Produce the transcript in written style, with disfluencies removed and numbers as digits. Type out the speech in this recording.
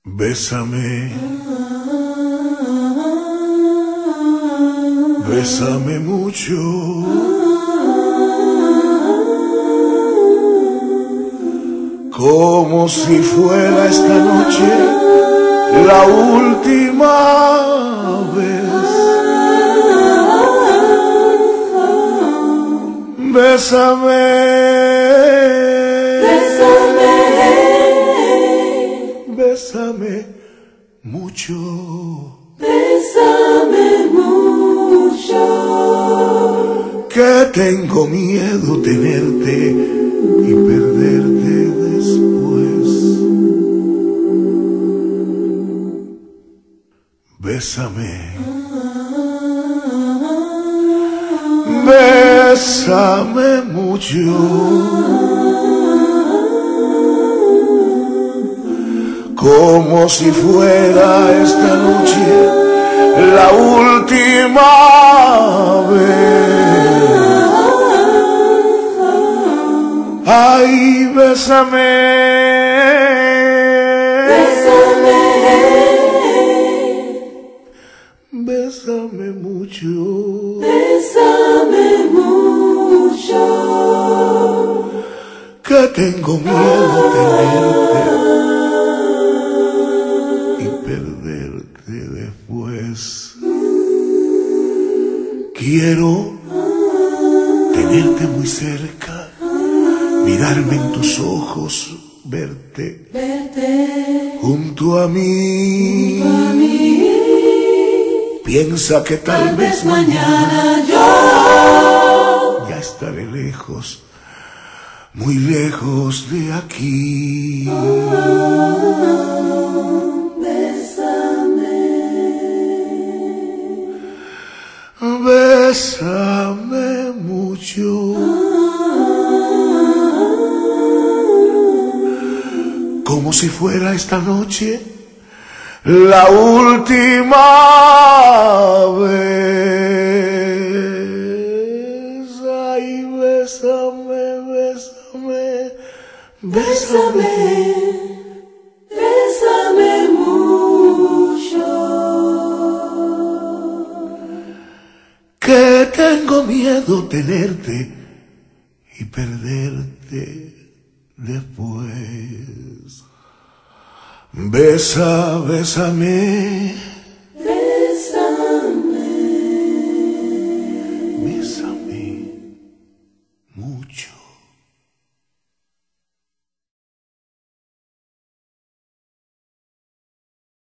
Bésame, bésame mucho, como si fuera esta noche la última vez. Bésame, bésame mucho, bésame mucho, que tengo miedo tenerte y perderte después. Bésame, bésame mucho, como si fuera esta noche la última vez. Ay, bésame, bésame, bésame mucho, bésame mucho, que tengo miedo tenerte y perderte después. Quiero tenerte muy cerca, mirarme en tus ojos, verte verte junto a mí. a mí. Piensa que tal vez Mañana yo ya estaré lejos, muy lejos de aquí. bésame, Bésame mucho, como si fuera esta noche la última vez. Ay, bésame, bésame, bésame, bésame mucho, que tengo miedo tenerte y perderte después. Bésame